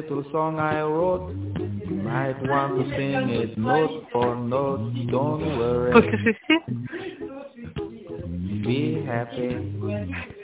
little song I wrote. You might want to sing it note for note. Don't worry. Ok, c'est Be happy.